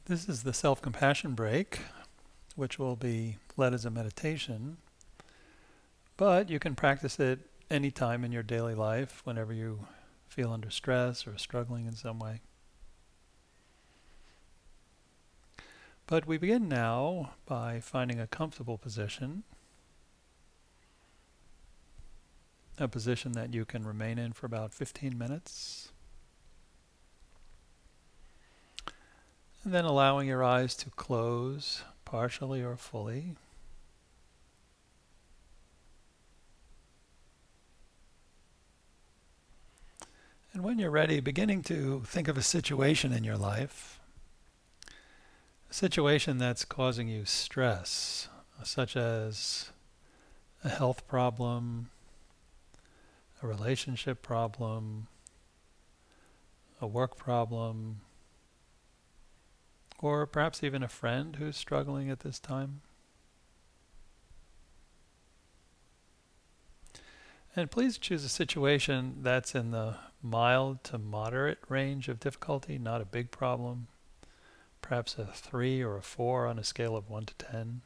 This is the self-compassion break, which will be led as a meditation, but you can practice it anytime in your daily life, whenever you feel under stress or struggling in some way. But we begin now by finding a comfortable position, a position that you can remain in for about 15 minutes. And then allowing your eyes to close partially or fully. And when you're ready, beginning to think of a situation in your life, a situation that's causing you stress, such as a health problem, a relationship problem, a work problem, or perhaps even a friend who's struggling at this time. And please choose a situation that's in the mild to moderate range of difficulty, not a big problem. Perhaps a 3 or a 4 on a scale of 1 to 10.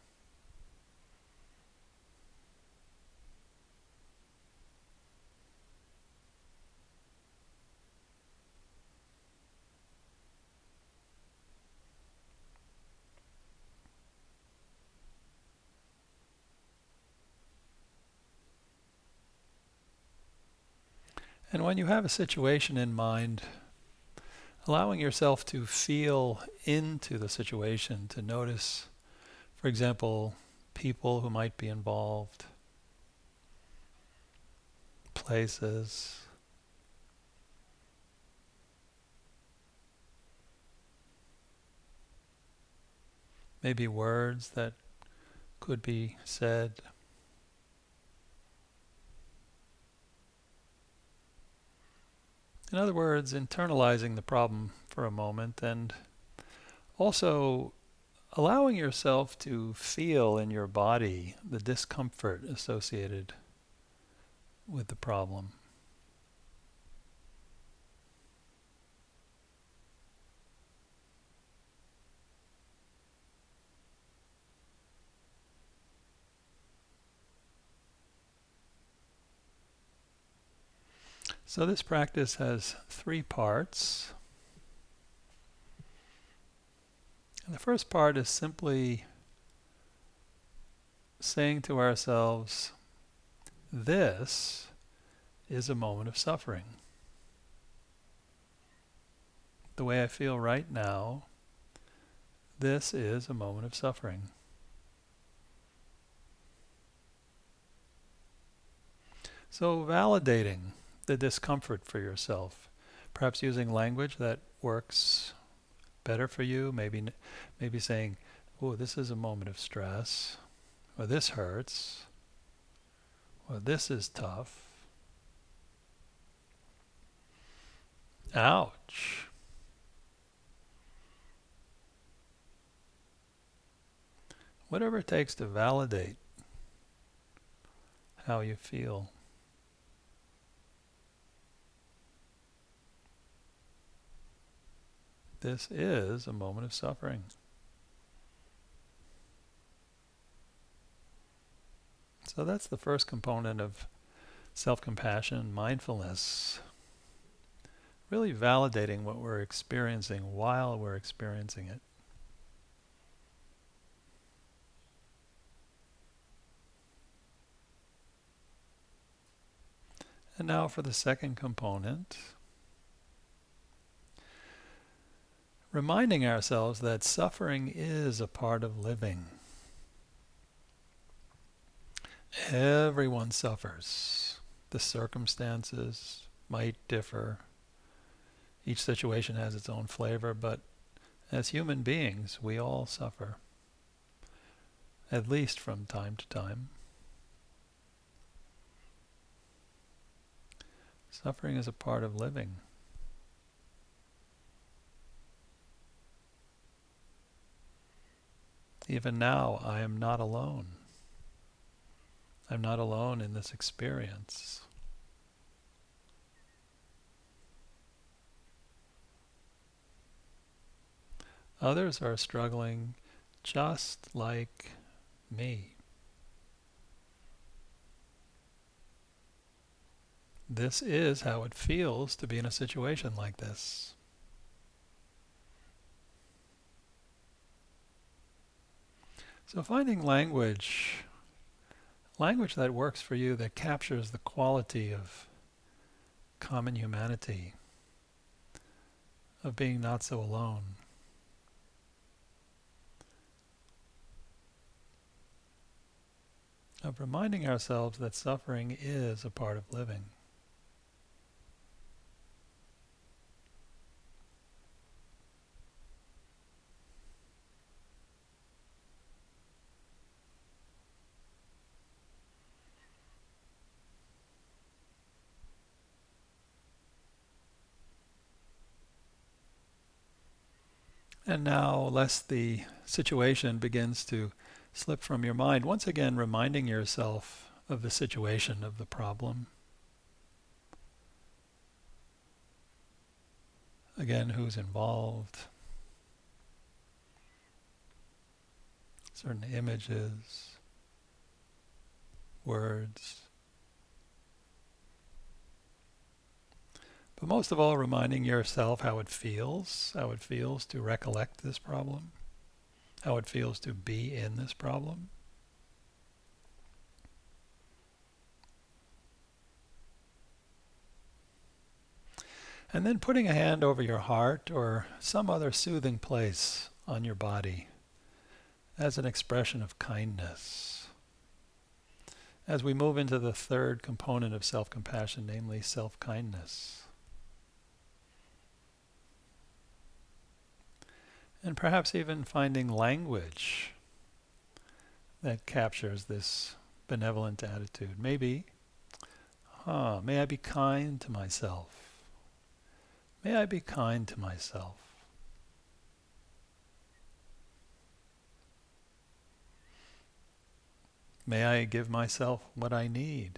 And when you have a situation in mind, allowing yourself to feel into the situation, to notice, for example, people who might be involved, places, maybe words that could be said. In other words, internalizing the problem for a moment and also allowing yourself to feel in your body the discomfort associated with the problem. So this practice has 3 parts. And the first part is simply saying to ourselves, this is a moment of suffering. The way I feel right now, this is a moment of suffering. So validating the discomfort for yourself, perhaps using language that works better for you, maybe saying, oh, this is a moment of stress, or this hurts, or this is tough. Ouch. Whatever it takes to validate how you feel. This is a moment of suffering. So that's the first component of self-compassion, mindfulness. Really validating what we're experiencing while we're experiencing it. And now for the second component, reminding ourselves that suffering is a part of living. Everyone suffers. The circumstances might differ. Each situation has its own flavor, but as human beings, we all suffer, at least from time to time. Suffering is a part of living. Even now, I am not alone. I'm not alone in this experience. Others are struggling just like me. This is how it feels to be in a situation like this. So finding language that works for you, that captures the quality of common humanity, of being not so alone. Of reminding ourselves that suffering is a part of living. And now, lest the situation begins to slip from your mind, once again reminding yourself of the situation, of the problem. Again, who's involved? Certain images, words. But most of all, reminding yourself how it feels to recollect this problem, how it feels to be in this problem. And then putting a hand over your heart or some other soothing place on your body as an expression of kindness. As we move into the third component of self-compassion, namely self-kindness. And perhaps even finding language that captures this benevolent attitude. Maybe, may I be kind to myself. May I be kind to myself. May I give myself what I need.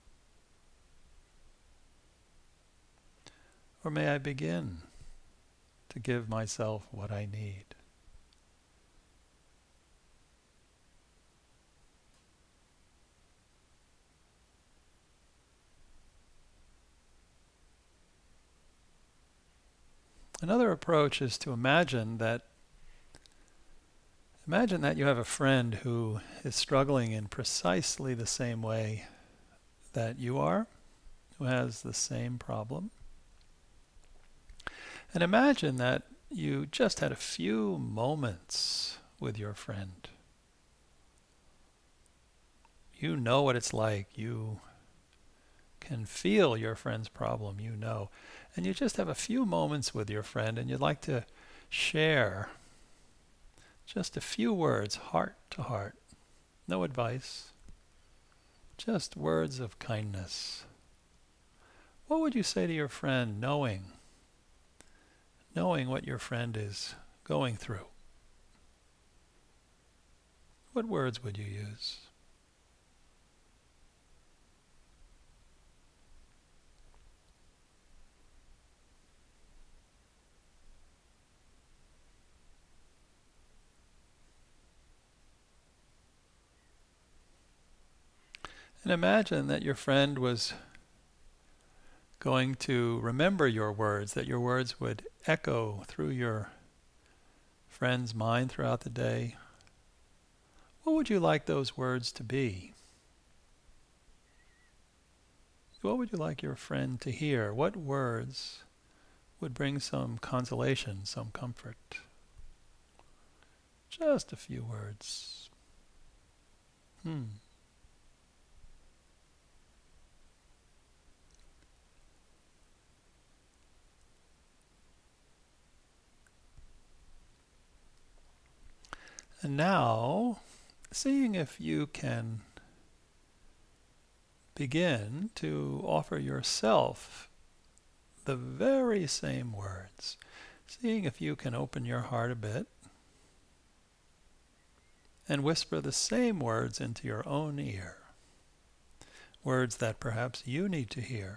Or may I begin to give myself what I need. Another approach is to imagine that you have a friend who is struggling in precisely the same way that you are, who has the same problem. And imagine that you just had a few moments with your friend. You know what it's like. You can feel your friend's problem, you know. And you just have a few moments with your friend and you'd like to share just a few words, heart to heart. No advice. Just words of kindness. What would you say to your friend knowing what your friend is going through? What words would you use? And imagine that your friend was going to remember your words, that your words would echo through your friend's mind throughout the day. What would you like those words to be? What would you like your friend to hear? What words would bring some consolation, some comfort? Just a few words. And now, seeing if you can begin to offer yourself the very same words. Seeing if you can open your heart a bit and whisper the same words into your own ear. Words that perhaps you need to hear.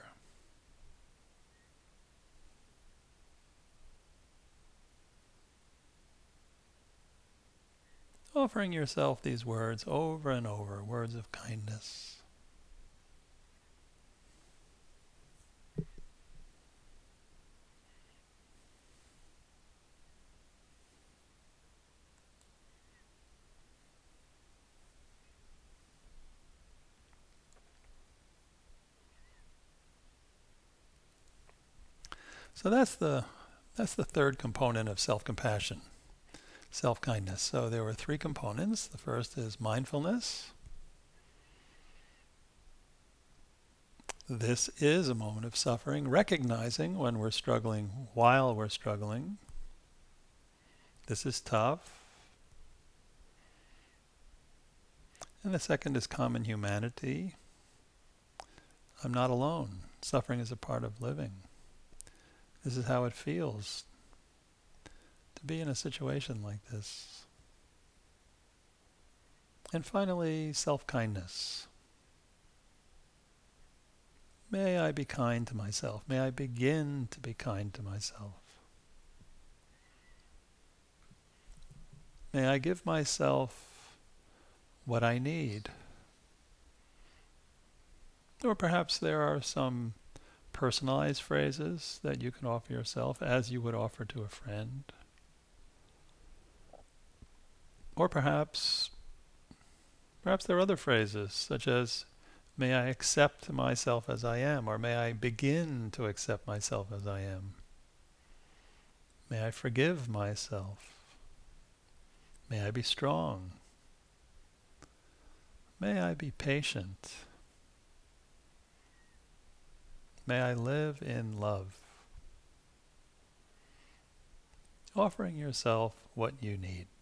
Offering yourself these words over and over, words of kindness. So that's the third component of self-compassion, self-kindness. So there were three components. The first is mindfulness. This is a moment of suffering, recognizing when we're struggling while we're struggling. This is tough. And the second is common humanity. I'm not alone. Suffering is a part of living. This is how it feels to be in a situation like this. And finally, self-kindness. May I be kind to myself. May I begin to be kind to myself. May I give myself what I need. Or perhaps there are some personalized phrases that you can offer yourself as you would offer to a friend. Or perhaps there are other phrases such as, may I accept myself as I am, or may I begin to accept myself as I am. May I forgive myself. May I be strong. May I be patient. May I live in love. Offering yourself what you need.